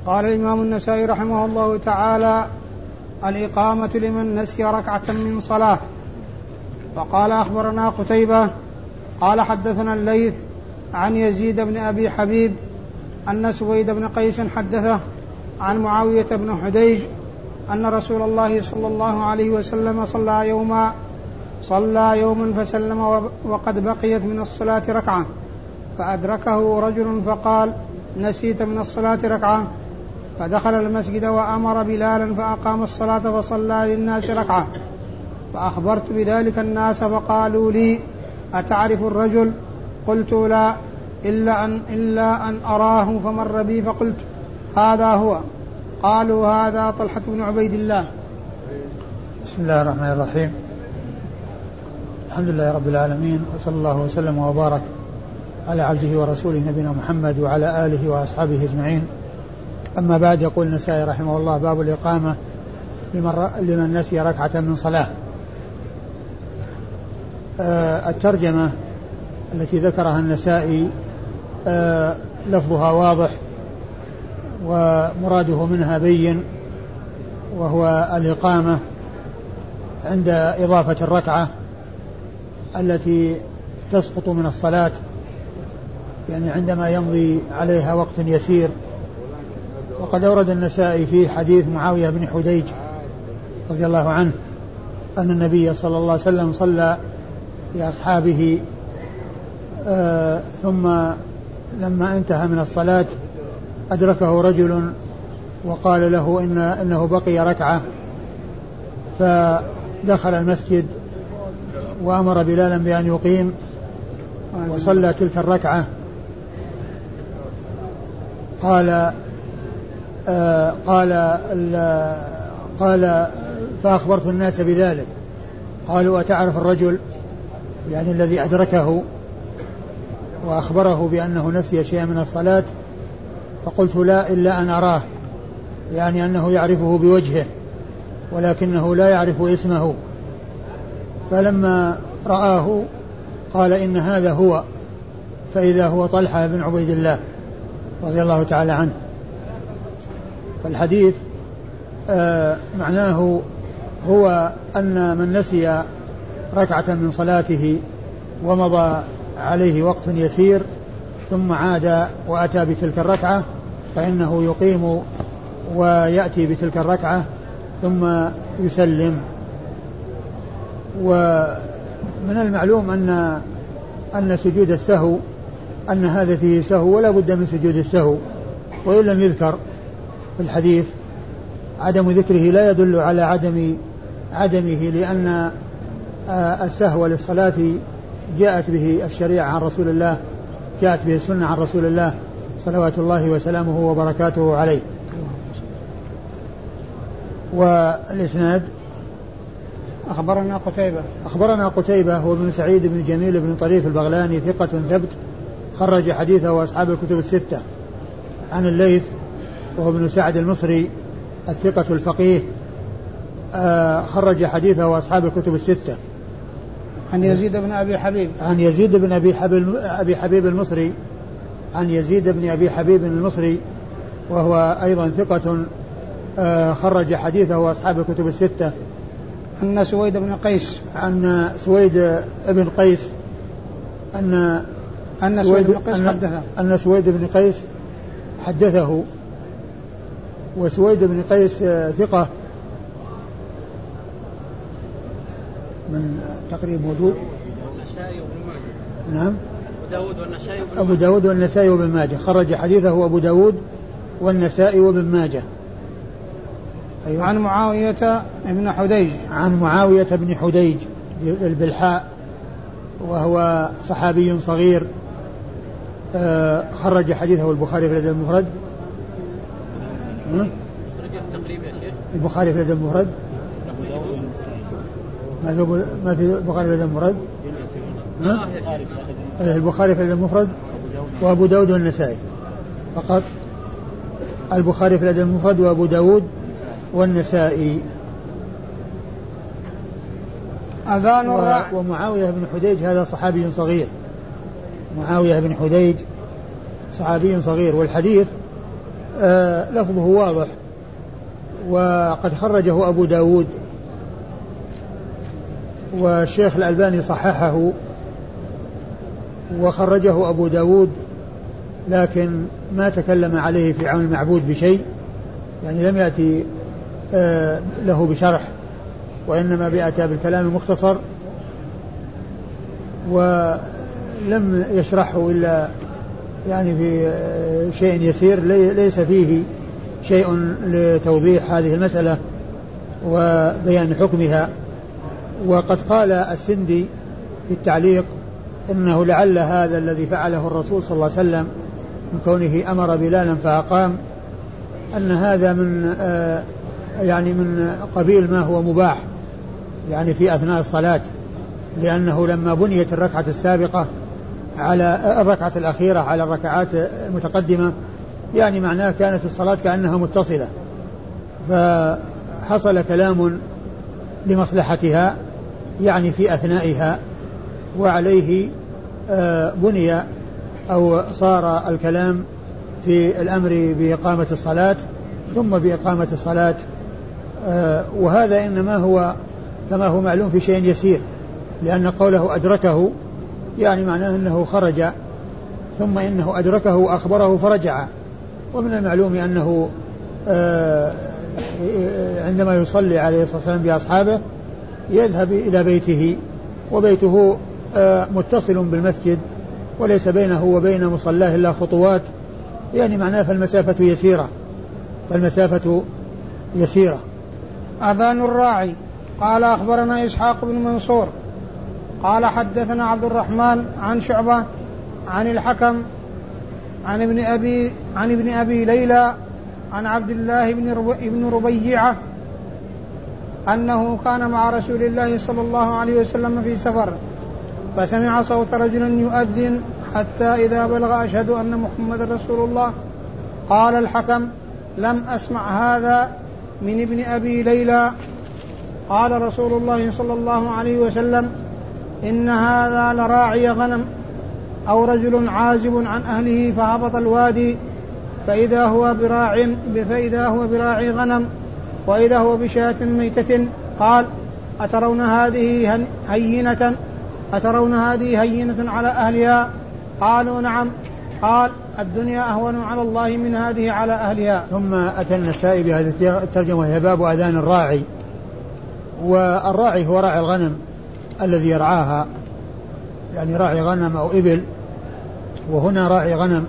قال الإمام النسائي رحمه الله تعالى: الإقامة لمن نسي ركعة من صلاة. فقال: أخبرنا قتيبة قال حدثنا الليث عن يزيد بن أبي حبيب أن سويد بن قيس حدثه عن معاوية بن حديج أن رسول الله صلى الله عليه وسلم صلى يوما فسلم وقد بقيت من الصلاة ركعة، فأدركه رجل فقال: نسيت من الصلاة ركعة؟ فدخل المسجد وأمر بلالا فأقام الصلاة فصلى للناس ركعة، فأخبرت بذلك الناس فقالوا لي: أتعرف الرجل؟ قلت: لا، إلا أن أراه، فمر بي فقلت: هذا هو. قالوا: هذا طلحة بن عبيد الله. بسم الله الرحمن الرحيم. الحمد لله رب العالمين، وصلى الله وسلم وبارك على عبده ورسوله نبينا محمد وعلى آله وأصحابه أجمعين. أما بعد، يقول النسائي رحمه الله: باب الإقامة لمن نسي ركعة من صلاة. الترجمة التي ذكرها النسائي لفظها واضح ومراده منها بين، وهو الإقامة عند إضافة الركعة التي تسقط من الصلاة، يعني عندما يمضي عليها وقت يسير. وقد أورد النسائي في حديث معاوية بن حديج رضي الله عنه أن النبي صلى الله عليه وسلم صلى لأصحابه ثم لما انتهى من الصلاة أدركه رجل وقال له إنه بقي ركعة، فدخل المسجد وأمر بلالا بأن يقيم وصلى تلك الركعة. قال فأخبرت الناس بذلك. قالوا: أتعرف الرجل؟ يعني الذي أدركه وأخبره بأنه نسي شيئا من الصلاة. فقلت: لا، إلا أن أراه، يعني أنه يعرفه بوجهه ولكنه لا يعرف اسمه. فلما رآه قال: إن هذا هو، فإذا هو طلحة بن عبيد الله رضي الله تعالى عنه. فالحديث معناه هو أن من نسي ركعة من صلاته ومضى عليه وقت يسير ثم عاد وأتى بتلك الركعة فإنه يقيم ويأتي بتلك الركعة ثم يسلم. ومن المعلوم أن سجود السهو أن هذا فيه سهو ولا بد من سجود السهو، وإن لم يذكر في الحديث عدم ذكره لا يدل على عدمه، لأن السهو للصلاة جاءت به الشريعة عن رسول الله، جاءت به السنة عن رسول الله صلوات الله وسلامه وبركاته عليه. والإسناد: أخبرنا قتيبة هو بن سعيد بن جميل بن طريف البغلاني ثقة ثبت خرج حديثه أصحاب الكتب الستة. عن الليث وهو ابن سعد المصري الثقة الفقيه خرج حديثه أصحاب الكتب الستة. عن يزيد بن أبي حبيب المصري، عن يزيد بن أبي حبيب المصري وهو أيضا ثقة خرج حديثه أصحاب الكتب الستة. أن سويد بن قيس أن سويد بن قيس حدثه. وسويد بن قيس ثقة من تقريب موجود. نعم، أبو داود والنسائي وابن ماجه خرج حديثه أبو داود والنسائي وابن ماجه. أيوة. عن معاوية بن حديج بالحاء، وهو صحابي صغير خرج حديثه البخاري في الأدب المفرد. البخاري في الأدب المفرد ما في البخاري في الأدب المفرد. البخاري في الأدب المفرد وأبو داود والنسائي فقط. البخاري في الأدب المفرد وأبو داود والنسائي. ومعاوية بن حديج هذا صحابي صغير. والحديث لفظه واضح، وقد خرجه أبو داود، والشيخ الألباني صححه وخرجه أبو داود، لكن ما تكلم عليه في عون المعبود بشيء، يعني لم يأتي له بشرح، وإنما بأتى بالكلام المختصر، ولم يشرحه إلا يعني في شيء يسير ليس فيه شيء لتوضيح هذه المسألة وبيان حكمها. وقد قال السندي في التعليق إنه لعل هذا الذي فعله الرسول صلى الله عليه وسلم من كونه أمر بلالا فأقام أن هذا من يعني من قبيل ما هو مباح يعني في أثناء الصلاة، لأنه لما بنيت الركعة السابقة على الركعة الأخيرة على الركعات المتقدمة يعني معناه كانت الصلاة كأنها متصلة، فحصل كلام لمصلحتها يعني في أثنائها، وعليه بني أو صار الكلام في الأمر بإقامة الصلاة ثم بإقامة الصلاة. وهذا إنما هو كما هو معلوم في شيء يسير، لأن قوله أدركه يعني معناه أنه خرج ثم إنه أدركه وأخبره فرجع. ومن المعلوم أنه عندما يصلي عليه الصلاة والسلام بأصحابه يذهب إلى بيته، وبيته متصل بالمسجد وليس بينه وبين مصلاه إلا خطوات، يعني معناه فالمسافة يسيرة. أذان الراعي. قال أخبرنا إسحاق بن منصور قال حدثنا عبد الرحمن عن شعبة عن الحكم عن ابن أبي ليلى عن عبد الله بن ربيعة أنه كان مع رسول الله صلى الله عليه وسلم في سفر، فسمع صوت رجل يؤذن حتى إذا بلغ أشهد أن محمد رسول الله قال الحكم لم أسمع هذا من ابن أبي ليلى. قال رسول الله صلى الله عليه وسلم إن هذا لراعي غنم أو رجل عازب عن أهله فهبط الوادي فإذا هو براعي غنم وإذا هو بشاة ميتة. قال أترون هذه هينة على أهلها؟ قالوا نعم. قال الدنيا أهون على الله من هذه على أهلها. ثم أتى النسائي بهذه الترجمة وهي باب أذان الراعي. والراعي هو راعي الغنم الذي يرعاها، يعني راعي غنم أو إبل، وهنا راعي غنم.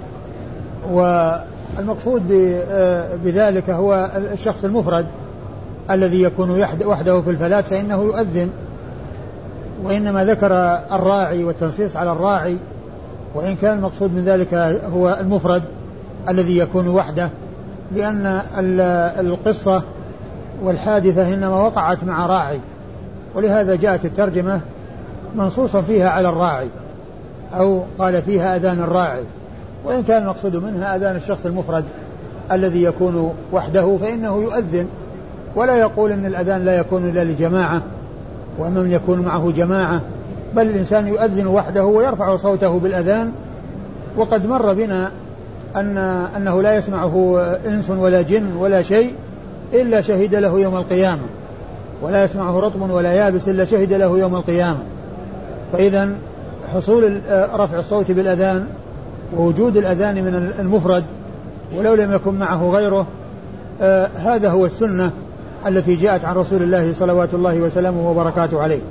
والمقصود بذلك هو الشخص المفرد الذي يكون وحده في الفلاة فإنه يؤذن، وإنما ذكر الراعي والتنصيص على الراعي، وإن كان المقصود من ذلك هو المفرد الذي يكون وحده، لأن القصة والحادثة إنما وقعت مع راعي، ولهذا جاءت الترجمة منصوصا فيها على الراعي أو قال فيها أذان الراعي، وإن كان المقصود منها أذان الشخص المفرد الذي يكون وحده فإنه يؤذن، ولا يقول أن الأذان لا يكون إلا لجماعة ومن يكون معه جماعة، بل الإنسان يؤذن وحده ويرفع صوته بالأذان. وقد مر بنا أنه لا يسمعه إنس ولا جن ولا شيء إلا شهد له يوم القيامة، ولا يسمعه رطب ولا يابس إلا شهد له يوم القيامة. فإذا حصول رفع الصوت بالأذان ووجود الأذان من المفرد ولو لم يكن معه غيره هذا هو السنة التي جاءت عن رسول الله صلوات الله وسلامه وبركاته عليه.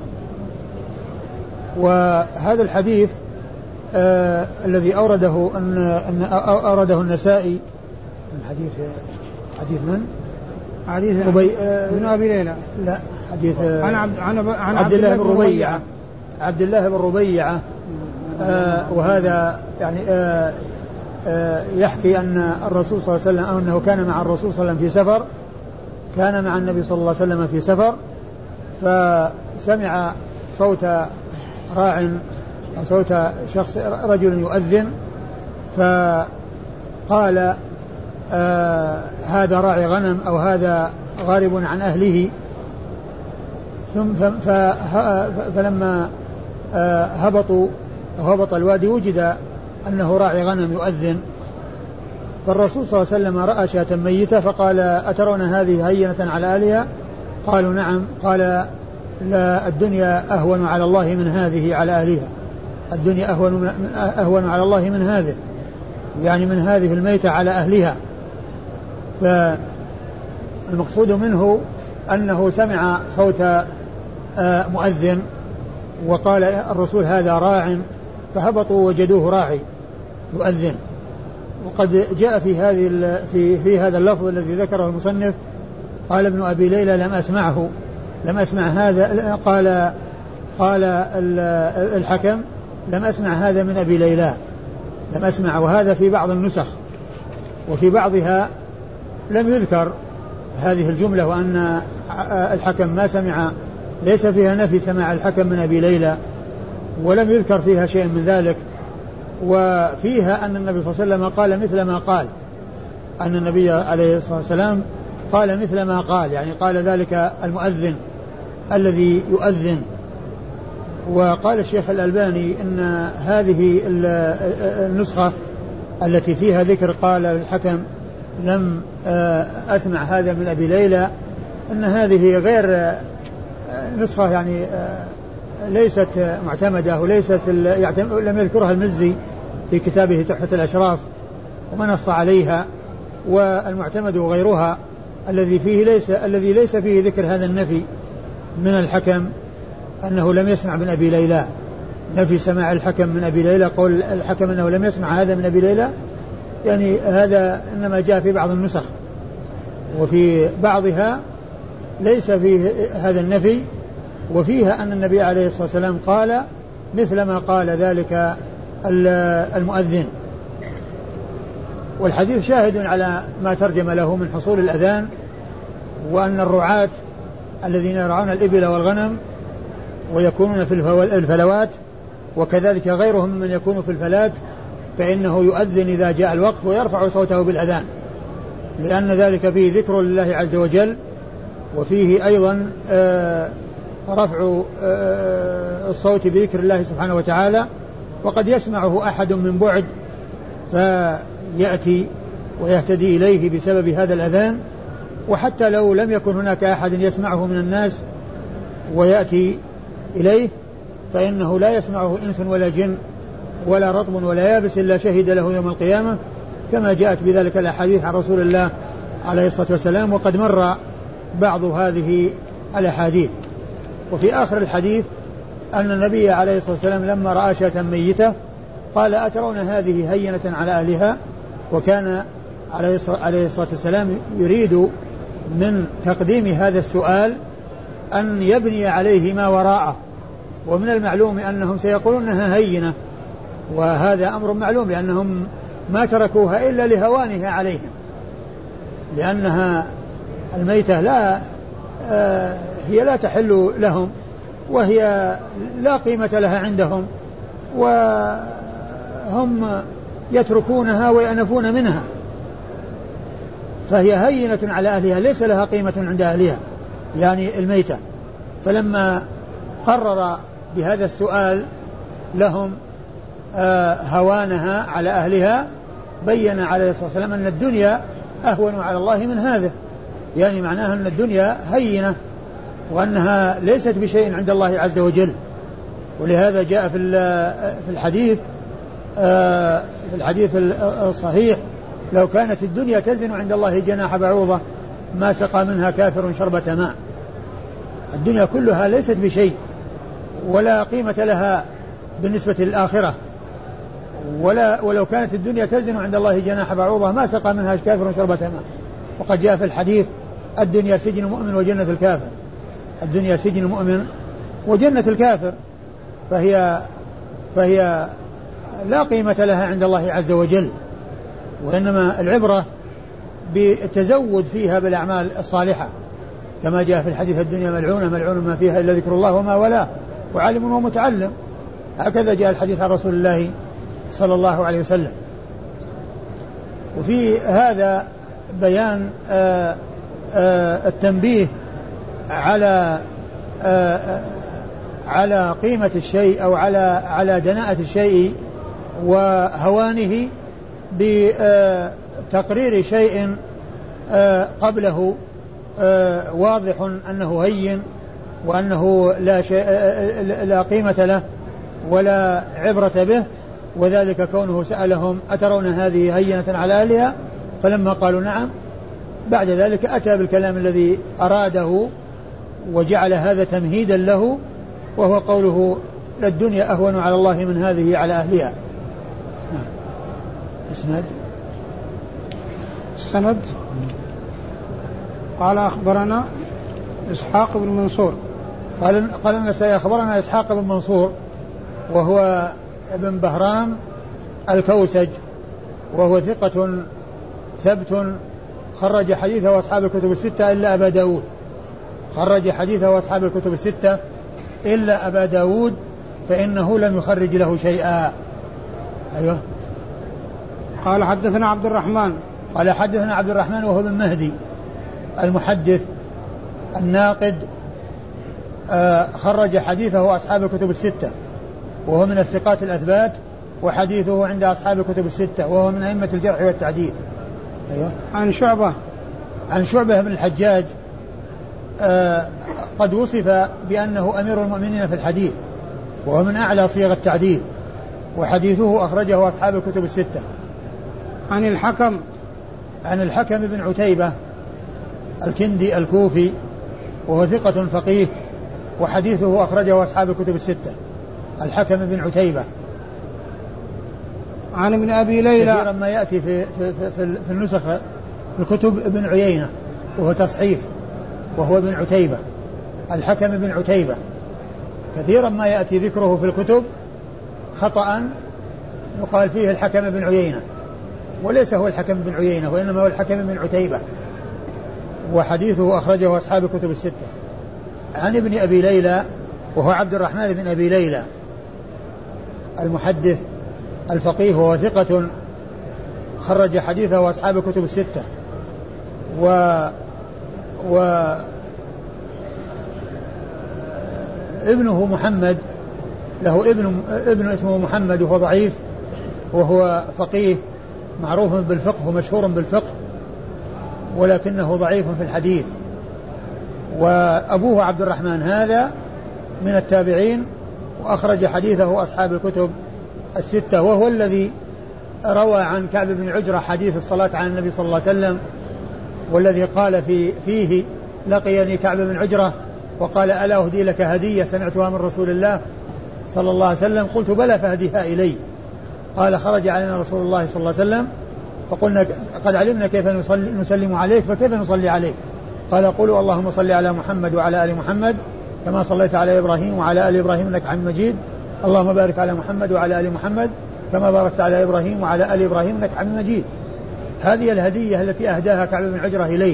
وهذا الحديث الذي أورده النسائي من حديث من؟ حديث ابن أبي ليلى، لا حديث عن عبد الله بن ربيعة. عبد الله بن ربيعة وهذا يعني يحكي أن الرسول صلى الله عليه وسلم أو أنه كان مع الرسول صلى الله عليه وسلم في سفر، كان مع النبي صلى الله عليه وسلم في سفر، فسمع صوت راع أو صوت شخص رجل يؤذن، فقال هذا راعي غنم أو هذا غارب عن أهله. فلما هبط الوادي وجد أنه راعي غنم يؤذن، فالرسول صلى الله عليه وسلم رأى شاة ميتة فقال أترون هذه هينة على أهلها؟ قالوا نعم. قال لا، الدنيا أهون على الله من هذه على أهلها، الدنيا أهون على الله من هذه، يعني من هذه الميتة على أهلها. فالمقصود منه أنه سمع صوت مؤذن وقال الرسول هذا راع، فهبطوا وجدوه راعي يؤذن. وقد جاء في هذا اللفظ الذي ذكره المصنف قال ابن أبي ليلى لم أسمع هذا، قال الحكم لم أسمع هذا من أبي ليلى، لم أسمع. وهذا في بعض النسخ، وفي بعضها لم يذكر هذه الجملة، وأن الحكم ما سمع، ليس فيها نفي سماع الحكم من أبي ليلى، ولم يذكر فيها شيء من ذلك. وفيها أن النبي صلى الله عليه وسلم قال مثل ما قال، أن النبي عليه الصلاة والسلام قال مثل ما قال، يعني قال ذلك المؤذن الذي يؤذن. وقال الشيخ الألباني إن هذه النسخة التي فيها ذكر قال الحكم لم أسمع هذا من أبي ليلى، أن هذه غير نسخة يعني ليست معتمدة، وليست لم يذكرها المزي في كتابه تحفة الأشراف ومنص عليها. والمعتمد غيرها الذي ليس فيه ذكر هذا النفي من الحكم أنه لم يسمع من أبي ليلى، نفي سماع الحكم من أبي ليلى، قول الحكم أنه لم يسمع هذا من أبي ليلى، يعني هذا إنما جاء في بعض النسخ، وفي بعضها ليس فيه هذا النفي، وفيها أن النبي عليه الصلاة والسلام قال مثل ما قال ذلك المؤذن. والحديث شاهد على ما ترجم له من حصول الأذان، وأن الرعاة الذين يرعون الإبل والغنم ويكونون في الفلوات، وكذلك غيرهم من يكون في الفلات، فإنه يؤذن إذا جاء الوقت ويرفع صوته بالأذان، لأن ذلك فيه ذكر لله عز وجل، وفيه أيضا رفع الصوت بذكر الله سبحانه وتعالى. وقد يسمعه أحد من بعد فيأتي ويهتدي إليه بسبب هذا الأذان، وحتى لو لم يكن هناك أحد يسمعه من الناس ويأتي إليه فإنه لا يسمعه إنس ولا جن ولا رطب ولا يابس إلا شهد له يوم القيامة، كما جاءت بذلك الأحاديث عن رسول الله عليه الصلاة والسلام. وقد مر بعض هذه الأحاديث. وفي آخر الحديث أن النبي عليه الصلاة والسلام لما رأى شاة ميتة قال أترون هذه هينة على أهلها؟ وكان عليه الصلاة والسلام يريد من تقديم هذا السؤال أن يبني عليه ما وراءه، ومن المعلوم أنهم سيقولون أنها هينة، وهذا أمر معلوم، لأنهم ما تركوها إلا لهوانها عليهم، لأنها الميتة هي لا تحل لهم، وهي لا قيمة لها عندهم، وهم يتركونها ويأنفون منها، فهي هينة على أهلها ليس لها قيمة عند أهلها، يعني الميتة. فلما قرر بهذا السؤال لهم هوانها على أهلها بين عليه الصلاة والسلام أن الدنيا أهون على الله من هذا، يعني معناها أن الدنيا هينة وأنها ليست بشيء عند الله عز وجل. ولهذا جاء في الحديث الصحيح لو كانت الدنيا تزن عند الله جناح بعوضة ما سقى منها كافر شربة ماء. الدنيا كلها ليست بشيء ولا قيمة لها بالنسبة للآخرة، ولو كانت الدنيا تزن عند الله جناح بعوضة ما سقى منها كافر شربة ماء. وقد جاء في الحديث الدنيا سجن المؤمن وجنة الكافر، الدنيا سجن المؤمن وجنة الكافر، فهي لا قيمة لها عند الله عز وجل، وإنما العبرة بالتزود فيها بالأعمال الصالحة، كما جاء في الحديث الدنيا ملعونة ملعون ما فيها إلا ذكر الله وما ولاه وعالم ومتعلم. هكذا جاء الحديث عن رسول الله صلى الله عليه وسلم. وفي هذا بيان التنبيه على قيمة الشيء أو على دناءة الشيء وهوانه تقرير شيء قبله واضح أنه هين وأنه لا قيمة له ولا عبرة به، وذلك كونه سألهم أترون هذه هينة على أهلها؟ فلما قالوا نعم بعد ذلك أتى بالكلام الذي أراده وجعل هذا تمهيدا له، وهو قوله للدنيا أهون على الله من هذه على أهلها. السند قال أخبرنا إسحاق بن منصور قال النسائي أخبرنا إسحاق بن منصور وهو ابن بهرام الكوسج، وهو ثقة ثبت خرج حديثه وأصحاب الكتب الستة إلا أبا داود، خرج حديثه وأصحاب الكتب الستة إلا أبا داود فإنه لم يخرج له شيئا. أيوه. قال حدثنا عبد الرحمن قال حدثنا عبد الرحمن وهو بن مهدي المحدث الناقد، خرج حديثه أصحاب الكتب الستة وهو من الثقات الأثبات، وحديثه عند أصحاب الكتب الستة، وهو من أئمة الجرح والتعديل. أيوه. عن شعبة بن الحجاج، قد وصف بأنه أمير المؤمنين في الحديث، وهو من أعلى صيغ التعديل، وحديثه أخرجه أصحاب الكتب الستة. عن الحكم بن عتيبة الكندي الكوفي، وهو ثقة فقيه، وحديثه أخرجه أصحاب الكتب الستة. الحكم بن عتيبة. عن ابن أبي ليلى كثيرا ما يأتي في النسخ الكتب ابن عيينة وهو تصحيف، وهو ابن عتيبة. الحكم بن عتيبة كثيرا ما يأتي ذكره في الكتب خطأ، يقال فيه الحكم بن عيينة، وليس هو الحكم بن عيينة وإنما هو الحكم بن عتيبة، وحديثه أخرجه أصحاب الكتب الستة. عن ابن أبي ليلى وهو عبد الرحمن بن أبي ليلى المحدث الفقيه، وهو ثقة خرج حديثه أصحاب الكتب الستة. ابنه محمد، له ابن اسمه محمد وهو ضعيف، وهو فقيه معروف بالفقه ومشهور بالفقه، ولكنه ضعيف في الحديث. وأبوه عبد الرحمن هذا من التابعين، وأخرج حديثه أصحاب الكتب الستة، وهو الذي روى عن كعب بن عجرة حديث الصلاة على النبي صلى الله عليه وسلم، والذي قال فيه لقيني كعب بن عجرة وقال ألا أهدي لك هدية سمعتها من رسول الله صلى الله عليه وسلم؟ قلت بلى فهديها إلي. قال خرج علينا رسول الله صلى الله عليه وسلم فقلنا قد علمنا كيف نسلم عليك فكيف نصلي عليك؟ قال قولوا اللهم صل على محمد وعلى آل محمد كما صليت على إبراهيم وعلى آل إبراهيم إنك حميد مجيد، اللهم بارك على محمد وعلى آل محمد كما باركت على إبراهيم وعلى آل إبراهيم إنك حميد مجيد. هذه الهدية التي أهداها كعب بن عجرة إليه،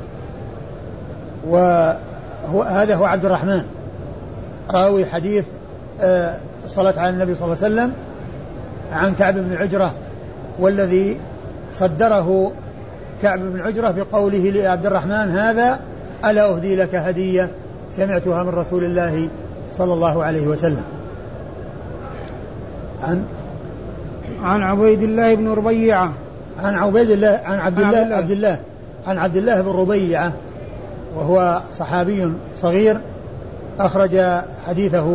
وهذا هو عبد الرحمن راوي حديث الصلاة على النبي صلى الله عليه وسلم عن كعب بن عجرة، والذي صدره كعب بن عجرة بقوله لعبد الرحمن هذا ألا أهدي لك هدية سمعتها من رسول الله صلى الله عليه وسلم. عن عبيد الله بن ربيعة عن عبد الله بن ربيعة، وهو صحابي صغير أخرج حديثه.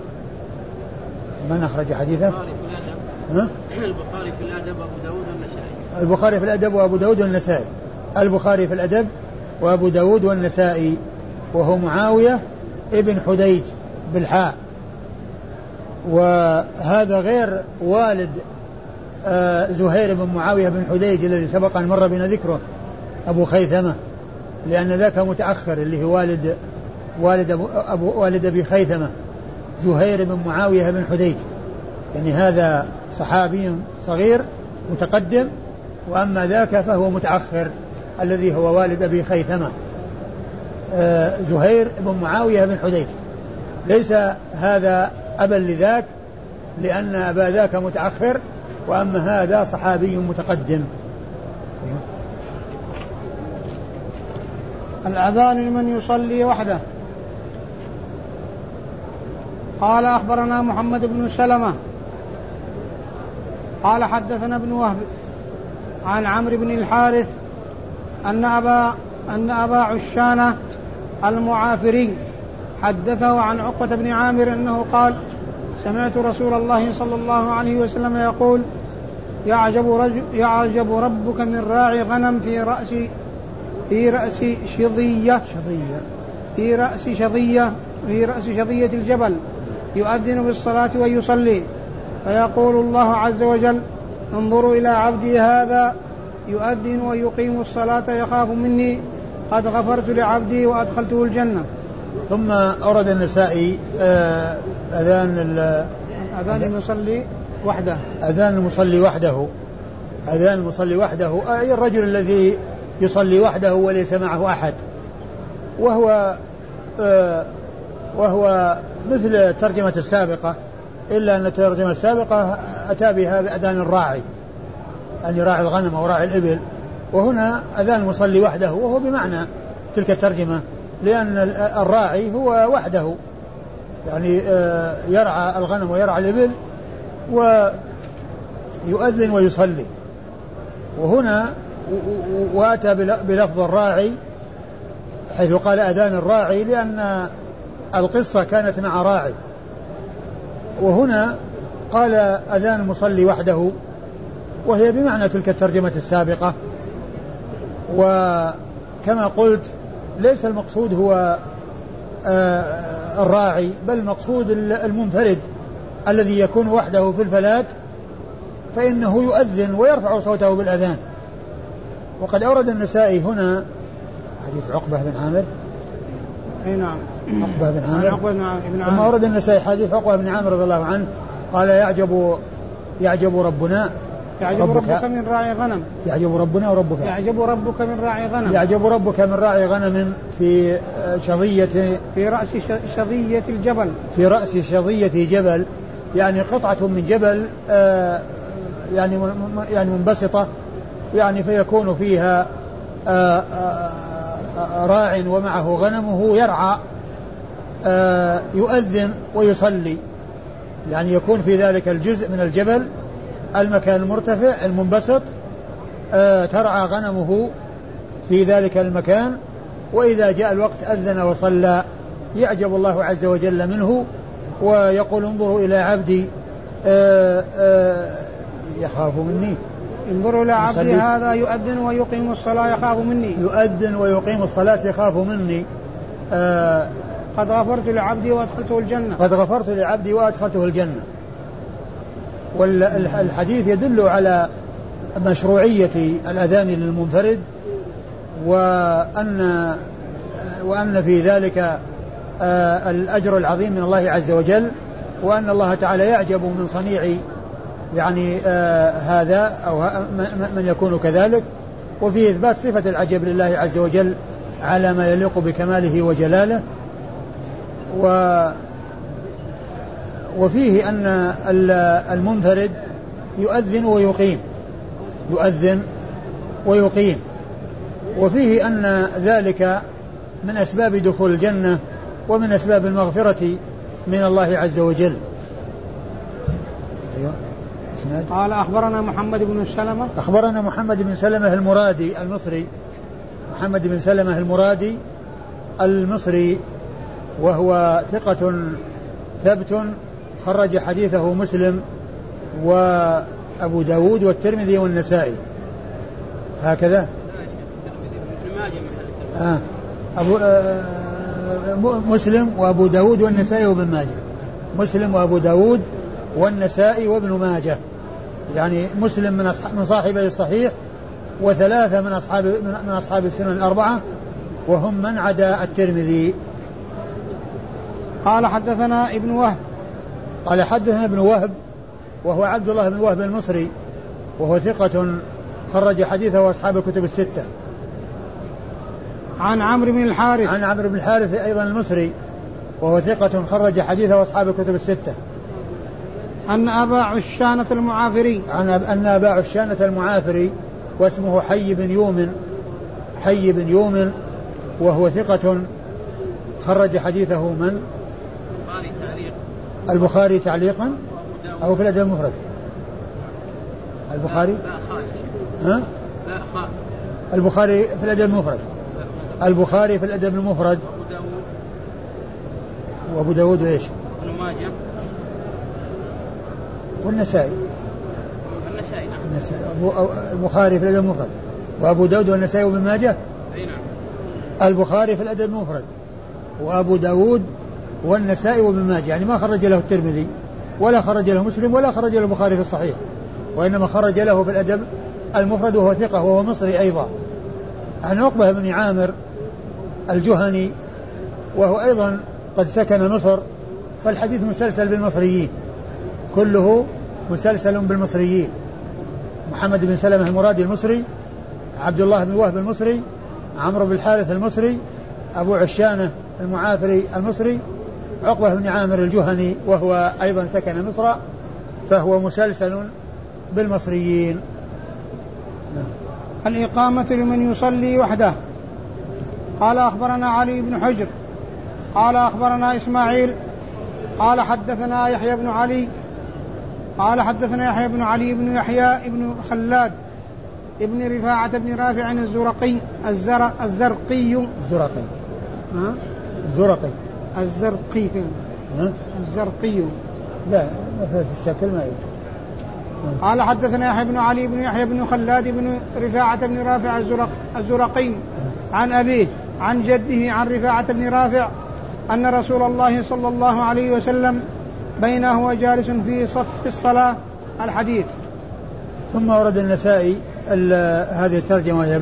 من أخرج حديثه؟ البخاري في الأدب وأبو داود والنسائي. البخاري في الأدب وأبو داود والنسائي. البخاري في الأدب وأبو داود والنسائي، وهو معاوية ابن حديج بالحاء، وهذا غير والد زهير بن معاوية بن حديج الذي سبق أن مر بنا ذكره أبو خيثمة، لأن ذاك متأخر اللي هو والد أبي خيثمة زهير بن معاوية بن حديج، يعني هذا صحابي صغير متقدم، وأما ذاك فهو متأخر الذي هو والد أبي خيثمة زهير بن معاوية بن حديج. ليس هذا أبا لذاك لأن أبا ذاك متأخر، وأما هذا صحابي متقدم. الأذان لمن يصلي وحده. قال أخبرنا محمد بن سلمة قال حدثنا ابن وهب عن عمرو بن الحارث أن أبا عشانة المعافري حدثه عن عقبة بن عامر أنه قال سمعت رسول الله صلى الله عليه وسلم يقول يعجب ربك من راعي غنم في رأس شظية الجبل يؤذن بالصلاة ويصلي فيقول الله عز وجل انظروا إلى عبدي هذا يؤذن ويقيم الصلاة يخاف مني قد غفرت لعبدي وأدخلته الجنة. ثم أورد النسائي أذان المصلي وحده. أذان المصلي وحده أي الرجل الذي يصلي وحده وليس معه أحد، وهو مثل الترجمة السابقة، إلا أن الترجمة السابقة أتى بها بأذان الراعي أن يراعي الغنم أو راعي الإبل، وهنا أذان المصلي وحده، وهو بمعنى تلك الترجمة، لأن الراعي هو وحده يعني يرعى الغنم ويرعى الإبل ويؤذن ويصلي. وهنا وأتى بلفظ الراعي حيث قال أذان الراعي لأن القصة كانت مع راعي، وهنا قال أذان المصلي وحده، وهي بمعنى تلك الترجمة السابقة. وكما قلت ليس المقصود هو الراعي، بل المقصود المنفرد الذي يكون وحده في الفلاة فإنه يؤذن ويرفع صوته بالأذان. وقد أورد النسائي هنا حديث عقبة بن عامر. نعم، عقبة بن عامر. ثم أورد النسائي حديث عقبة بن عامر رضي الله عنه قال يعجب ربنا ربك من راعي غنم. يعجب ربنا وربك. يعجب ربك من راعي غنم. يعجب ربك من راعي غنم في رأس شظية الجبل. في رأس شظية جبل، يعني قطعة من جبل يعني منبسطة، يعني فيكون فيها راع ومعه غنمه يرعى يؤذن ويصلي، يعني يكون في ذلك الجزء من الجبل المكان المرتفع المنبسط ترعى غنمه في ذلك المكان، وإذا جاء الوقت أذن وصلى. يعجب الله عز وجل منه ويقول انظروا إلى عبدي يخاف مني. انظروا إلى عبدي هذا يؤذن ويقيم الصلاة يخاف مني. يؤذن ويقيم الصلاة يخاف مني. قد غفرت لعبدي وأدخلته الجنة. قد غفرت لعبدي وأدخلته الجنة. والحديث يدل على مشروعية الأذان للمنفرد، وأن في ذلك الأجر العظيم من الله عز وجل، وأن الله تعالى يعجب من صنيع يعني هذا أو من يكون كذلك، وفيه إثبات صفة العجب لله عز وجل على ما يليق بكماله وجلاله. وفيه أن المنفرد يؤذن ويقيم، وفيه أن ذلك من أسباب دخول الجنة ومن أسباب المغفرة من الله عز وجل. أيوة. قال أخبرنا محمد بن سلمة المرادي المصري، محمد بن سلمة المرادي المصري، وهو ثقة ثبت خرج حديثه مسلم وأبو داود والترمذي والنسائي هكذا. مسلم وأبو داود والنسائي وابن ماجه. مسلم وأبو داود والنسائي وابن ماجه، يعني مسلم من صاحبي الصحيح، وثلاثة من أصحاب السنن الأربعة، وهم من عدا الترمذي. قال حدثنا ابن وهب. قال حدثنا ابن وهب وهو عبد الله بن وهب المصري، وهو ثقة خرج حديثه أصحاب الكتب الستة. عن عمرو بن الحارث أيضا المصري، وهو ثقة خرج حديثه أصحاب الكتب الستة. أن أبا عشانة المعافري واسمه حي بن يومن وهو ثقة خرج حديثه من؟ البخاري تعليقا أو في الأدب المفرد؟ البخاري ها؟ لا خاء. البخاري في الأدب المفرد. البخاري في الأدب المفرد. وأبو داود وإيش؟ ابن ماجه. والنسائي. النسائي نعم. البخاري في الأدب المفرد وأبو داود والنسائي وابن ماجه. أي نعم. البخاري في الأدب المفرد وأبو داود والنسائي وابن ماجه، يعني ما خرج له الترمذي ولا خرج له مسلم ولا خرج له البخاري في الصحيح، وإنما خرج له في الأدب المفرد، وهو ثقة وهو مصري أيضا، عن عقبة بن عامر الجهني، وهو أيضا قد سكن مصر، فالحديث مسلسل بالمصريين، كله مسلسل بالمصريين. محمد بن سلمة المرادي المصري، عبد الله بن وهب المصري، عمرو بن الحارث المصري، أبو عشانة المعافري المصري، عقبة بن عامر الجهني وهو أيضا سكن مصر، فهو مسلسل بالمصريين. الإقامة لمن يصلي وحده. قال أخبرنا علي بن حجر قال أخبرنا إسماعيل قال حدثنا يحيى بن علي قال حدثنا يحيى بن علي بن يحيى بن خلاد ابن رفاعة بن رافع الزرقي الزرقي لا في الشكل ما قال حدثنا يحيى بن علي بن يحيى بن خلاد بن رفاعة بن رافع الزرقي عن أبيه عن جده عن رفاعة بن رافع أن رسول الله صلى الله عليه وسلم بينه وجالس في صف الصلاة الحديث. ثم ورد النسائي هذه الترجمة، وهي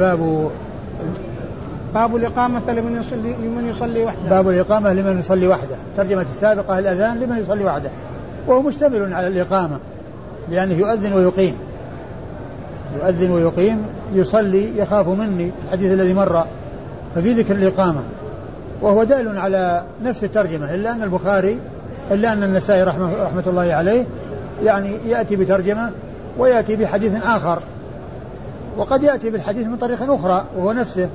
باب الإقامة لمن يصلي وحده. باب الإقامة لمن يصلي وحده. ترجمة السابقة الأذان لمن يصلي وحده، وهو مشتمل على الإقامة، لأنه يؤذن ويقيم يصلي يخاف مني، الحديث الذي مر ففي ذكر الإقامة، وهو دال على نفس الترجمة، إلا أن النسائي رحمة الله عليه يعني يأتي بترجمة ويأتي بحديث آخر، وقد يأتي بالحديث من طريق أخرى وهو نفسه،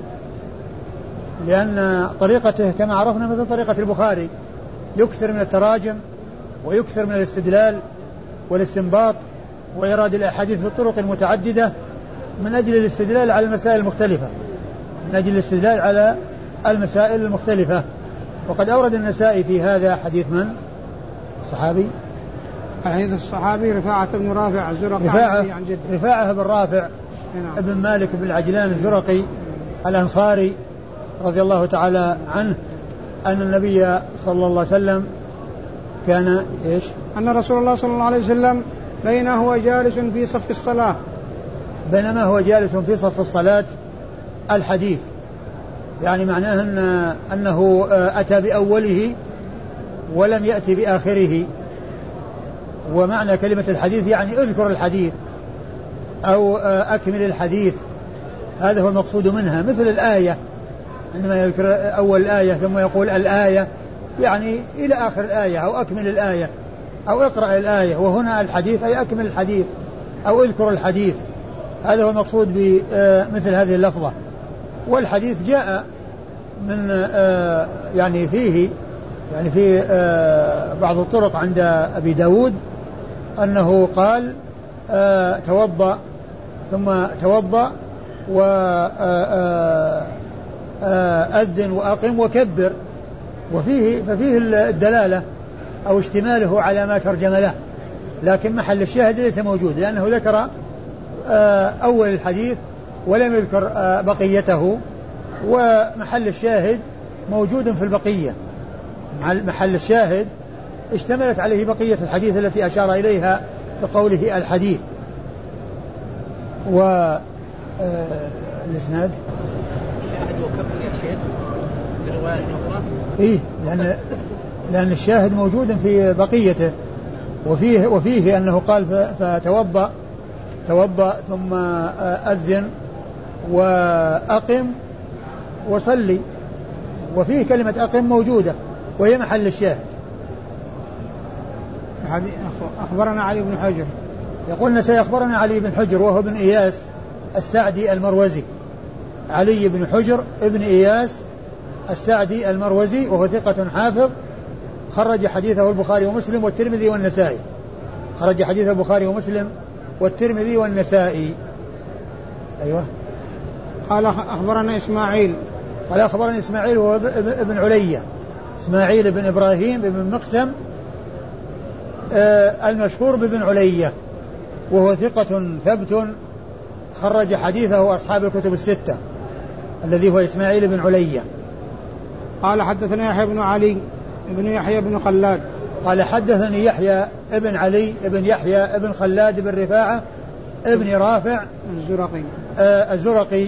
لأن طريقته كما عرفنا مثل طريقة البخاري، يكثر من التراجم ويكثر من الاستدلال والاستنباط وإيراد الأحاديث بالطرق المتعددة من أجل الاستدلال على المسائل المختلفة. وقد أورد النسائي في هذا حديث من؟ الصحابي؟ حديث الصحابي رفاعة بن رافع الزرقي عن جده. رفاعة بن رافع ابن مالك بن العجلان الزرقي الأنصاري رضي الله تعالى عنه، أن النبي صلى الله عليه وسلم كان إيش؟ أن رسول الله صلى الله عليه وسلم بينما هو جالس في صف الصلاة الحديث، يعني معناه أنه أتى بأوله ولم يأتي بآخره. ومعنى كلمة الحديث يعني اذكر الحديث أو أكمل الحديث، هذا هو المقصود منها، مثل الآية عندما يذكر أول الآية ثم يقول الآية، يعني إلى آخر الآية أو أكمل الآية أو اقرأ الآية. وهنا الحديث أي أكمل الحديث أو اذكر الحديث، هذا هو المقصود بمثل هذه اللفظة. والحديث جاء من يعني في بعض الطرق عند أبي داود أنه قال توضأ ثم توضأ وأذن وأقم وكبر، ففيه الدلالة أو اشتماله على ما ترجم له، لكن محل الشاهد ليس موجود، لأنه ذكر أول الحديث ولم يذكر بقيته، ومحل الشاهد موجود في البقية. محل الشاهد اشتملت عليه بقية الحديث التي أشار إليها بقوله الحديث. والإسناد الشاهد وكبر يا شيخ في رواية أخرى. لأن الشاهد موجود في بقيته، وفيه أنه قال توضأ ثم أذن وأقم وصلي، وفيه كلمة أقم موجودة وهي محل الشاهد. أخبرنا علي بن حجر، يقولنا سيخبرنا علي بن حجر وهو ابن إياس السعدي المروزي، علي بن حجر ابن إياس السعدي المروزي، وهو ثقة حافظ، خرج حديثه البخاري ومسلم والترمذي والنسائي. أيوة. قال أخبرنا إسماعيل. قال أخبرنا إسماعيل وهو ابن علية، إسماعيل بن إبراهيم بن مقسم المشهور بابن علية، وهو ثقة ثبت خرج حديثه أصحاب الكتب الستة، الذي هو إسماعيل بن علية. قال حدثنا يحيى بن علي بن يحيى بن خلاد. قال حدثني يحيى ابن علي ابن يحيى ابن خلاد بن رفاعة ابن رافع الزرقي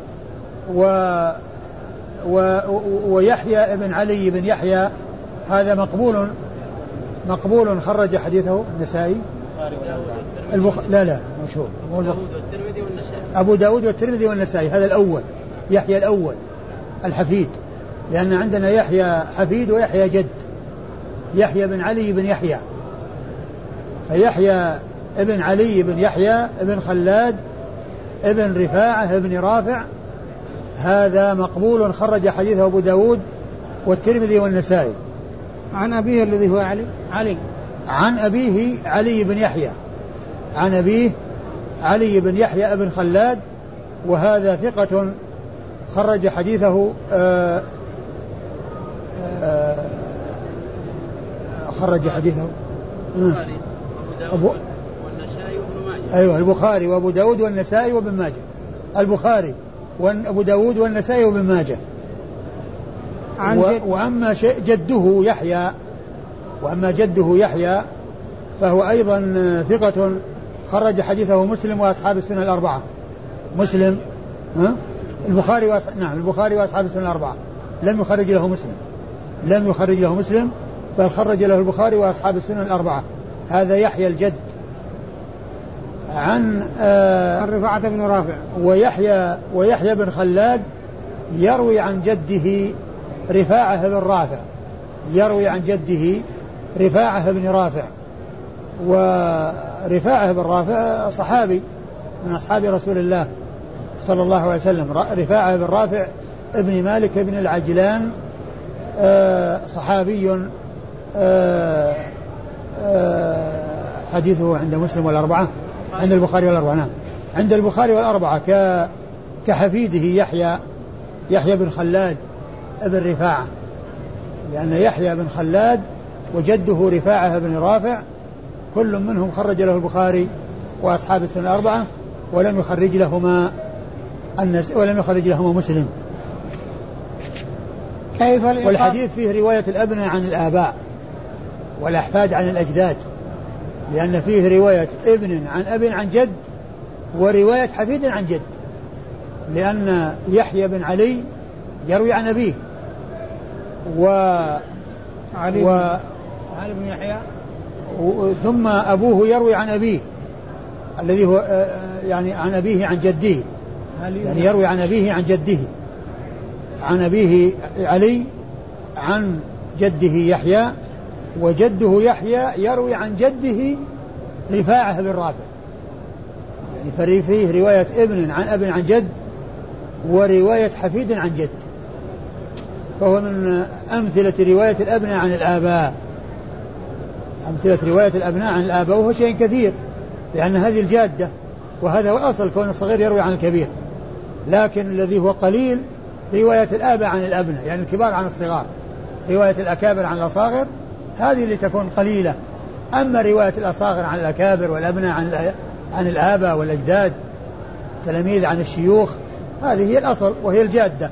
ويحيى ابن علي بن يحيى هذا مقبول خرج حديثه النسائي لا مشهور أبو داود والترمذي والنسائي. هذا الأول يحيى الأول الحفيد، لأن عندنا يحيى حفيد ويحيى جد، يحيى بن علي بن يحيى، فيحيى ابن علي بن يحيى ابن خلاد ابن رفاعة ابن رافع هذا مقبول خرج حديثه أبو داود والترمذي والنسائي. عن أبيه الذي هو علي عن أبيه علي بن يحيى، عن أبيه علي بن يحيى ابن خلاد، وهذا ثقة خرج حديثه أيوة البخاري وأبو داود والنسائي وابن ماجه. البخاري وأبو داود والنسائي وابن ماجه. وأما جده يحيى فهو أيضا ثقة خرج حديثه مسلم وأصحاب السنة الأربعة. مسلم البخاري وأصحاب السنة الأربعة لم يخرج له مسلم بل خرج له البخاري وأصحاب السنة الأربعة. هذا يحيى الجد عن رفاعة بن رافع. ويحيى بن خلاد يروي عن جده رفاعة بن رافع، ورفاعة بن رافع صحابي من أصحاب رسول الله صلى الله عليه وسلم. رفاعة بن رافع ابن مالك ابن العجلان صحابي حديثه عند مسلم والأربعة، عند البخاري والأربعة. نعم عند البخاري والأربعة كحفيده يحيى بن خلاد ابن رفاعة، لأن يحيى بن خلاد وجده رفاعة بن رافع كل منهم خرج له البخاري وأصحاب السنة الأربعة ولم يخرج لهما مسلم. والحديث فيه رواية الأبناء عن الآباء والأحفاد عن الأجداد، لأن فيه رواية ابن عن أب عن جد ورواية حفيد عن جد، لأن يحيى بن علي يروي عن أبيه علي بن يحيى ثم أبوه يروي عن أبيه الذي هو يعني عن أبيه عن جده، يعني يروي عن أبيه عن جده، عن أبيه علي عن جده يحيى، وجده يحيى يروي عن جده رفاعة بن رافع، يعني فيه رواية ابن عن أب عن جد ورواية حفيد عن جد، فهو من أمثلة رواية الأبناء عن الآباء، أمثلة رواية الأبناء عن الآباء، وهو شيء كثير لأن هذه الجادة، وهذا هو الأصل كون الصغير يروي عن الكبير، لكن الذي هو قليل رواية الآباء عن الأبناء، يعني الكبار عن الصغار، رواية الأكابر عن الأصاغر هذه اللي تكون قليلة. أما رواية الأصاغر عن الأكابر والأبناء عن الآباء والأجداد التلاميذ عن الشيوخ هذه هي الأصل وهي الجادة.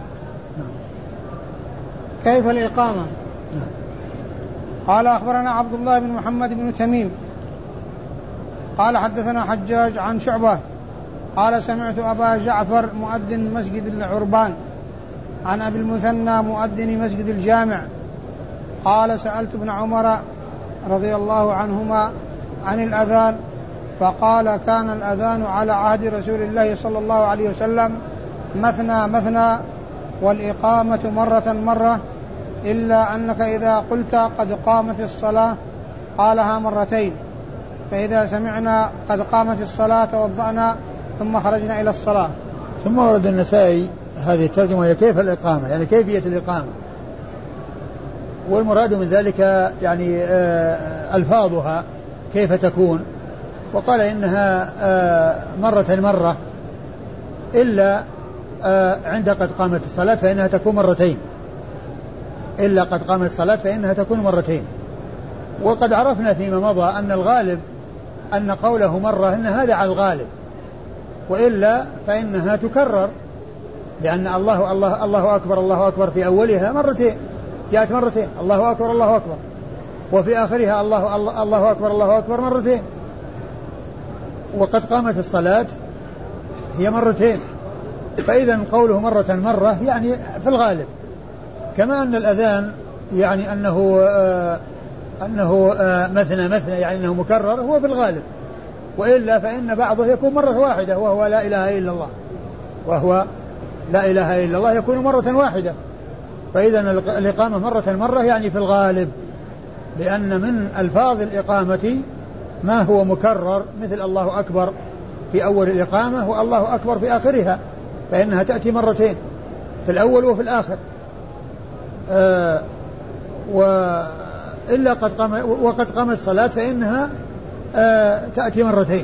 كيف الإقامة؟ قال أخبرنا عبد الله بن محمد بن تميم قال حدثنا حجاج عن شعبة قال سمعت أبا جعفر مؤذن مسجد العربان عن أبي المثنى مؤذن مسجد الجامع قال سألت ابن عمر رضي الله عنهما عن الأذان فقال كان الأذان على عهد رسول الله صلى الله عليه وسلم مثنى والإقامة مرة إلا أنك إذا قلت قد قامت الصلاة قالها مرتين، فإذا سمعنا قد قامت الصلاة توضأنا ثم خرجنا إلى الصلاة. ثم ورد النسائي هذه الترجمة هي كيف الإقامة، يعني كيفية الإقامة، والمراد من ذلك يعني ألفاظها كيف تكون، وقال إنها مرة إلا عند قد قامت الصلاة فإنها تكون مرتين، إلا قد قامت الصلاة فإنها تكون مرتين. وقد عرفنا فيما مضى أن الغالب أن قوله مرة إن هذا على الغالب، وإلا فإنها تكرر، لأن الله أكبر الله أكبر في أولها مرتين، جاءت مرتين الله أكبر الله أكبر، وفي آخرها الله أكبر الله أكبر مرتين. وقد قامت الصلاة هي مرتين، فإذا قوله مرة يعني في الغالب، كما أن الأذان يعني أنه مثنى يعني أنه مكرر هو في الغالب، وإلا فإن بعضه يكون مرة واحدة وهو لا إله إلا الله، وهو لا إله إلا الله يكون مرة واحدة. فإذا الإقامة مرة يعني في الغالب، لأن من ألفاظ الإقامة ما هو مكرر مثل الله أكبر في أول الإقامة والله أكبر في آخرها، فإنها تأتي مرتين في الأول وفي الآخر. وإلا وقد قامت الصلاة فإنها تأتي مرتين.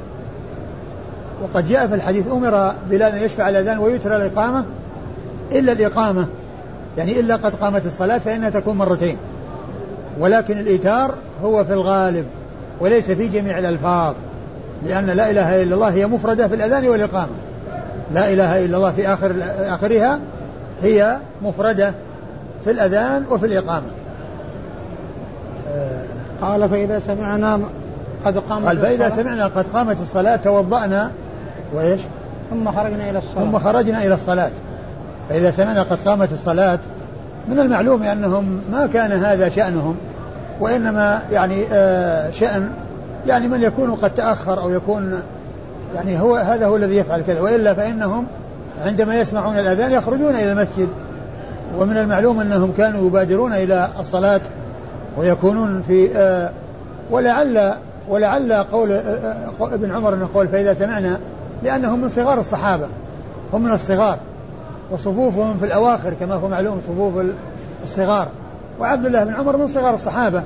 وقد جاء في الحديث أمر بلال أن يشفع الأذان ويترى الإقامة إلا الإقامة، يعني إلا قد قامت الصلاة فإنها تكون مرتين، ولكن الإيتار هو في الغالب وليس في جميع الألفاظ، لأن لا إله إلا الله هي مفردة في الأذان والإقامة، لا إله إلا الله في آخرها هي مفردة في الأذان وفي الإقامة. قال فإذا سمعنا قد قامت قال فإذا سمعنا قد قامت الصلاة توضأنا وإيش ثم خرجنا إلى الصلاة. فإذا سمعنا قد قامت الصلاة من المعلوم أنهم ما كان هذا شأنهم، وإنما يعني شأن يعني من يكون قد تأخر أو يكون يعني هذا هو الذي يفعل كذا، وإلا فإنهم عندما يسمعون الأذان يخرجون إلى المسجد. ومن المعلوم أنهم كانوا يبادرون إلى الصلاة ويكونون في ولعل قول ابن عمر أنه قول فإذا سمعنا، لأنهم من صغار الصحابة، هم من الصغار وصفوفهم في الأواخر كما هو معلوم صفوف الصغار. وعبد الله بن عمر من صغار الصحابة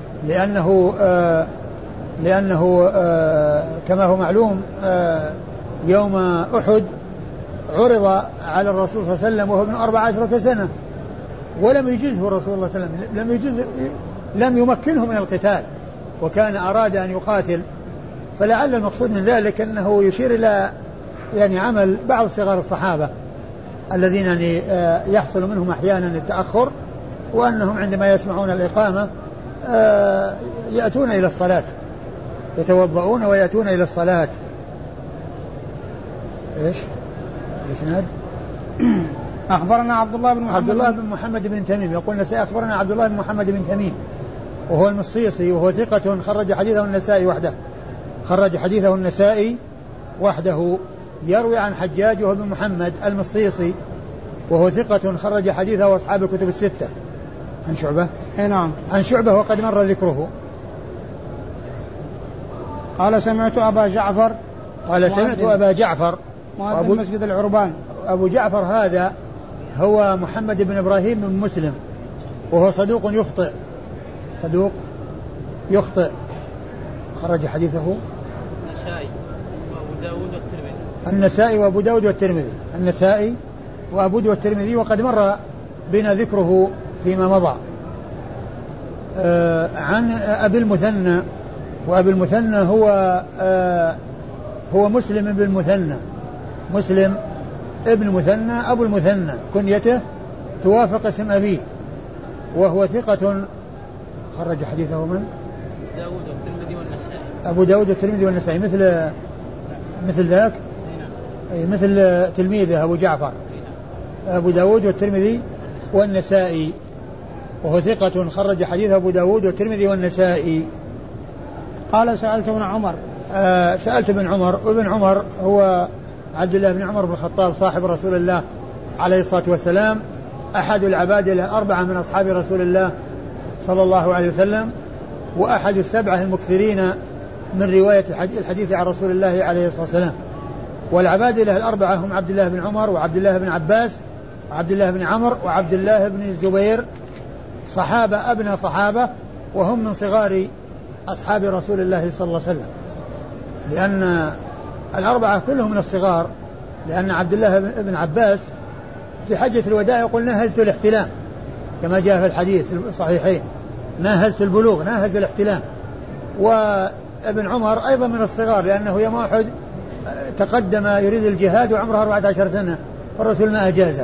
لأنه كما هو معلوم يوم أحد عرض على الرسول صلى الله عليه وسلم وهو ابن 14 سنة، ولم يجزه الرسول صلى الله عليه وسلم، لم يمكنه من القتال، وكان أراد أن يقاتل. فلعل المقصود من ذلك أنه يشير إلى يعني عمل بعض صغار الصحابة الذين يعني يحصل منهم أحيانا التأخر، وأنهم عندما يسمعون الإقامة يأتون إلى الصلاة، يتوضؤون ويأتون إلى الصلاة. إيش الإسناد؟ أخبرنا عبد الله بن محمد بن تميم، يقول النسائي أخبرنا عبد الله بن محمد بن تميم وهو المصيصي وهو ثقة خرج حديثه النسائي وحده، يروي عن حجاج وهو بن محمد المصيصي وهو ثقة خرج حديثه وأصحاب الكتب الستة. عن شعبة؟ نعم، عن شعبة وقد مر ذكره. قال سمعت أبا جعفر مؤذن مسجد العربان. أبو جعفر هذا هو محمد بن إبراهيم بن مسلم، وهو صدوق يخطئ خرج حديثه النسائي وأبو داود والترمذي، وقد مر بنا ذكره فيما مضى. عن أبي المثنى، وأبي المثنى هو مسلم بن المثنى، مسلم ابن مثنى أبو المثنى، كنيته توافق اسم أبيه، وهو ثقة خرج حديثه من؟ أبو داود والترمذي والنسائي مثل ذاك، مثل تلميذه أبو جعفر، أبو داود والترمذي والنسائي، وهو ثقة خرج حديث أبو داود والترمذي والنسائي. قال سألت ابن عمر، وابن عمر هو عبد الله بن عمر بن الخطاب صاحب رسول الله عليه الصلاة والسلام، أحد العبادلة الأربعة من أصحاب رسول الله صلى الله عليه وسلم، وأحد السبعة المكثرين من رواية الحديث عن رسول الله عليه الصلاة والسلام. والعبادلة الأربعة هم عبد الله بن عمر وعبد الله بن عباس وعبد الله بن عمر وعبد الله بن الزبير، صحابة أبنى صحابة، وهم من صغار أصحاب رسول الله صلى الله عليه وسلم، لأن الأربعة كلهم من الصغار، لأن عبد الله بن عباس في حجة الوداع يقول ناهزت الاحتلام كما جاء في الحديث الصحيحين، ناهزت البلوغ، ناهز الاحتلام. وابن عمر أيضا من الصغار لأنه يوم أحد تقدم يريد الجهاد وعمره 14 سنة والرسول ما أجازه.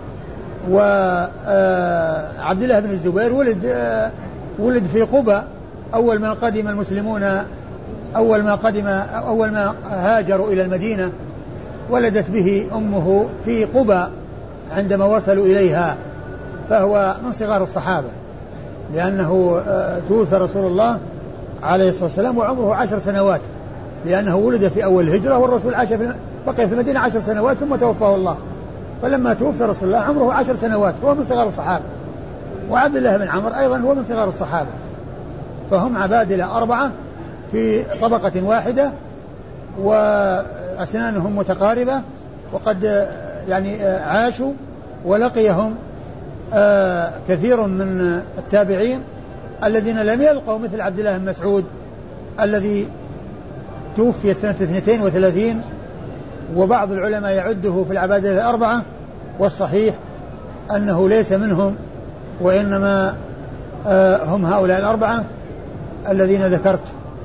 وعبد الله بن الزبير ولد في قبى أول ما قدم المسلمون، أول ما هاجروا إلى المدينة ولدت به أمه في قبى عندما وصلوا إليها، فهو من صغار الصحابة لأنه توفى رسول الله عليه الصلاة والسلام وعمره 10 سنوات، لأنه ولد في أول الهجرة والرسول بقي في المدينة 10 سنوات ثم توفاه الله، فلما توفى رسول الله عمره 10 سنوات، هو من صغار الصحابة. وعبد الله بن عمر أيضا هو من صغار الصحابة، فهم عبادلة 4 في طبقة واحدة وأسنانهم متقاربة، وقد يعني عاشوا ولقيهم كثير من التابعين الذين لم يلقوا مثل عبد الله بن مسعود الذي توفي سنة 32، وبعض العلماء يعده في العبادلة 4، والصحيح أنه ليس منهم، وإنما هم هؤلاء 4 الذين ذكرت.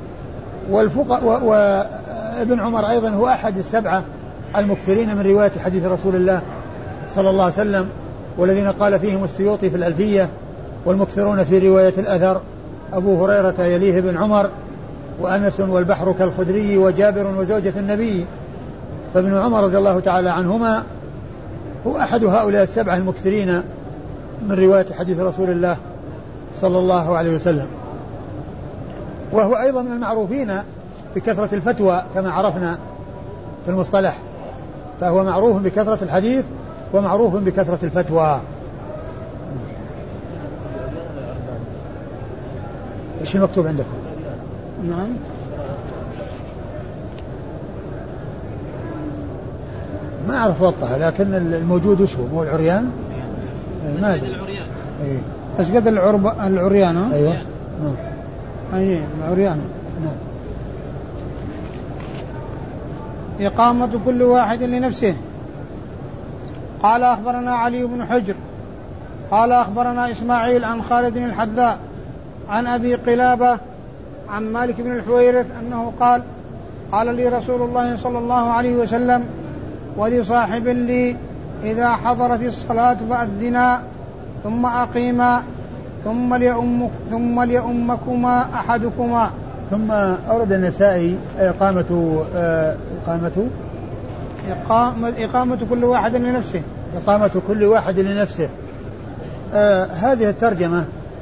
وابن عمر أيضا هو أحد 7 المكثرين من رواية حديث رسول الله صلى الله عليه وسلم، والذين قال فيهم السيوطي في الألفية والمكثرون في رواية الأثر أبو هريرة يليه بن عمر وأنس والبحر كالخدري وجابر وزوجة النبي. فابن عمر رضي الله تعالى عنهما هو أحد هؤلاء 7 المكثرين من رواية حديث رسول الله صلى الله عليه وسلم، وهو أيضا من المعروفين بكثرة الفتوى كما عرفنا في المصطلح، فهو معروف بكثرة الحديث ومعروف بكثرة الفتوى. ايش المكتوب عندكم؟ نعم ما أعرف ضبطها، لكن الموجود وش هو العريان؟ ما أدري. إيه. ايش قد العريان؟ أيوة. أي العريان. نعم. إقامة كل واحد لنفسه. قال أخبرنا علي بن حجر قال أخبرنا إسماعيل عن خالد الحذاء عن أبي قلابة عن مالك بن الحويرث أنه قال لي رسول الله صلى الله عليه وسلم ولصاحب لي إذا حضرت الصلاة فأذنا ثم أقيما ثم ليؤمكما أحدكما. ثم أورد النسائي إقامة كل واحد لنفسه. إقامة كل واحد لنفسه. هذه الترجمة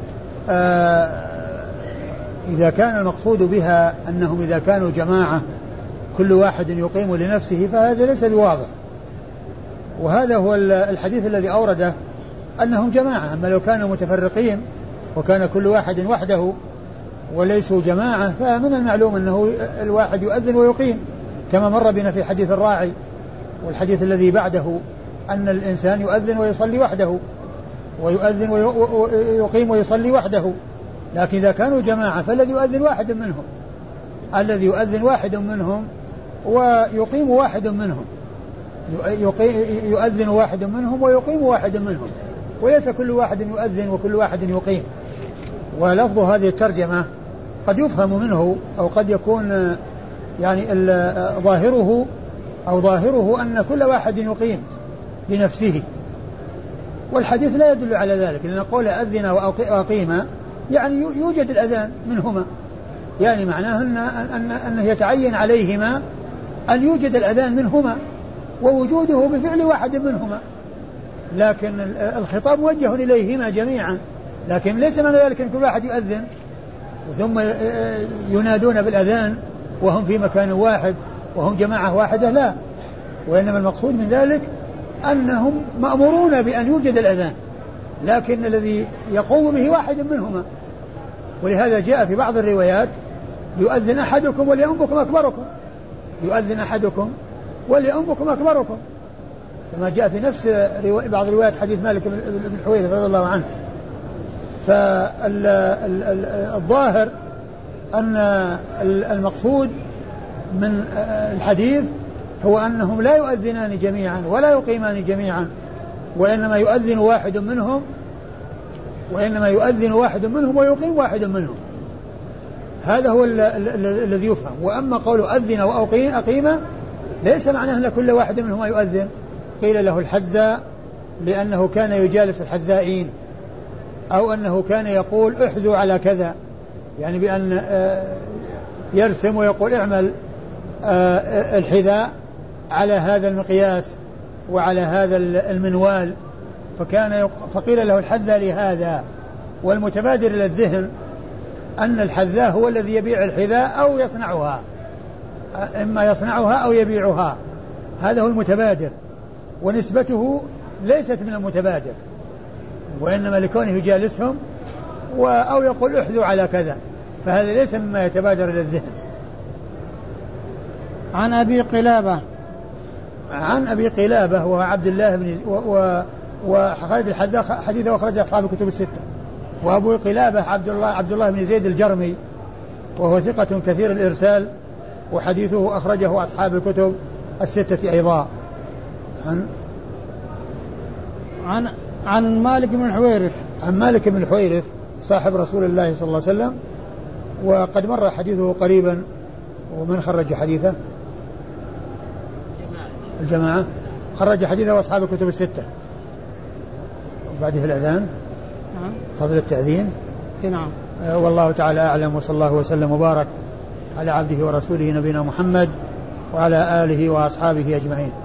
إذا كان المقصود بها أنهم إذا كانوا جماعة كل واحد يقيم لنفسه فهذا ليس بواضح، وهذا هو الحديث الذي أورده أنهم جماعة. أما لو كانوا متفرقين وكان كل واحد وحده وليسوا جماعة فمن المعلوم أنه الواحد يؤذن ويقيم، كما مر بنا في حديث الراعي والحديث الذي بعده أن الإنسان يؤذن ويصلي وحده ويؤذن ويقيم ويصلي وحده. لكن إذا كانوا جماعة فالذي يؤذن واحد منهم ويقيم واحد منهم، يؤذن واحد منهم ويقيم واحد منهم، وليس كل واحد يؤذن وكل واحد يقيم. ولفظ هذه الترجمة قد يفهم منه أو قد يكون يعني ظاهره أن كل واحد يقيم لنفسه، والحديث لا يدل على ذلك، لأن قول أذن وأقيم يعني يوجد الأذان منهما، يعني معناه أنه يتعين عليهما أن يوجد الأذان منهما ووجوده بفعل واحد منهما، لكن الخطاب موجه إليهما جميعا، لكن ليس معنى ذلك أن كل واحد يؤذن ثم ينادون بالأذان وهم في مكان واحد وهم جماعة واحدة، لا، وإنما المقصود من ذلك أنهم مأمورون بأن يوجد الأذان، لكن الذي يقوم به واحد منهما. ولهذا جاء في بعض الروايات يؤذن أحدكم وليؤمكم أكبركم، يؤذن أحدكم وليؤمكم أكبركم، كما جاء في نفس بعض روايات حديث مالك بن الحويرث رضي الله عنه. فالظاهر أن المقصود من الحديث هو أنهم لا يؤذنان جميعا ولا يقيمان جميعا، وإنما يؤذن واحد منهم ويقيم واحد منهم. هذا هو الذي يفهم. وأما قول أذن وأقيم ليس معناه أن كل واحد منهما يؤذن. قيل له الحذاء لأنه كان يجالس الحذائين، أو أنه كان يقول احذوا على كذا، يعني بأن يرسم ويقول اعمل الحذاء على هذا المقياس وعلى هذا المنوال، فقيل له الحذاء لهذا. والمتبادر إلى الذهن أن الحذاء هو الذي يبيع الحذاء أو يصنعها، إما يصنعها أو يبيعها، هذا هو المتبادر، ونسبته ليست من المتبادر، وإنما لكونه يجالسهم أو يقول احذوا على كذا، فهذا ليس مما يتبادر إلى الذهن. عن أبي قلابة وهو عبد الله بن وخالد الحذاء حديثه أخرج أصحاب الكتب الستة. وأبو قلابة عبد الله بن زيد الجرمي وهو ثقة كثير الإرسال، وحديثه أخرجه أصحاب الكتب الستة أيضا. عن مالك بن الحويرث صاحب رسول الله صلى الله عليه وسلم، وقد مر حديثه قريبا. ومن خرج حديثه؟ الجماعة خرج حديثه أصحاب الكتب الستة. وبعده الأذان، فضل التأذين. نعم. والله تعالى أعلم، وصلى الله وسلم وبارك على عبده ورسوله نبينا محمد وعلى آله وأصحابه أجمعين.